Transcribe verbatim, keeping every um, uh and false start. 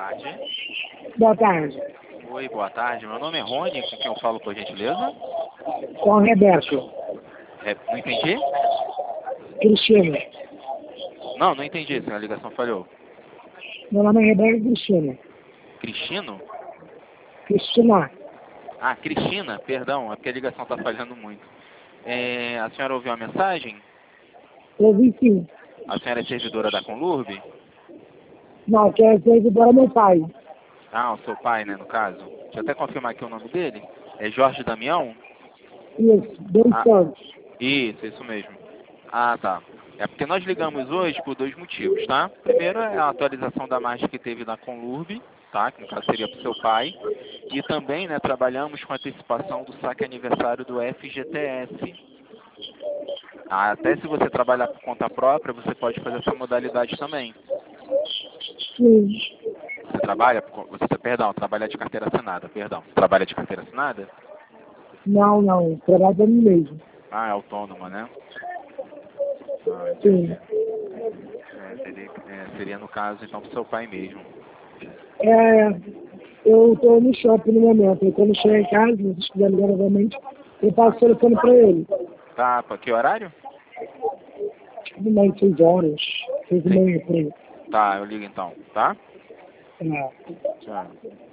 tarde. Boa tarde. Oi, boa tarde. Meu nome é Rony, com quem eu falo, por gentileza? Com a Rebeca. É, não entendi? Cristina. Não, não entendi, se a ligação falhou. Meu nome é Rebeca Cristina. Cristino? Cristina. Ah, Cristina, perdão, é porque a ligação está falhando muito. É, a senhora ouviu a mensagem? Ouvi sim. A senhora é servidora da Conlurb? Não, quer dizer que meu pai. Ah, o seu pai, né, no caso. Deixa eu até confirmar aqui o nome dele. É Jorge Damião? Isso, dois Ah, Santos. isso, isso mesmo. Ah, tá. É porque nós ligamos hoje por dois motivos, tá? Primeiro é a atualização da margem que teve na Conlurb, tá? Que no caso seria para o seu pai. E também, né, trabalhamos com a antecipação do saque aniversário do F G T S. Ah, até se você trabalhar por conta própria, você pode fazer essa modalidade também. Sim. Você trabalha, por con- você, perdão, trabalha de carteira assinada, perdão. Você trabalha de carteira assinada? Não, não. Trabalho para mim mesmo. Ah, é autônoma, né? Ah, Sim. entendi. É, seria, é, seria no caso, então, pro seu pai mesmo. É, eu estou no shopping no momento. Eu quando chegar em casa, se vocês quiserem ligar novamente, eu passo o telefone para ele. Tá, pra que horário? Tipo, mais seis horas. Seis e Sim. meia, por aí. Tá, eu ligo então, tá? É. Tchau.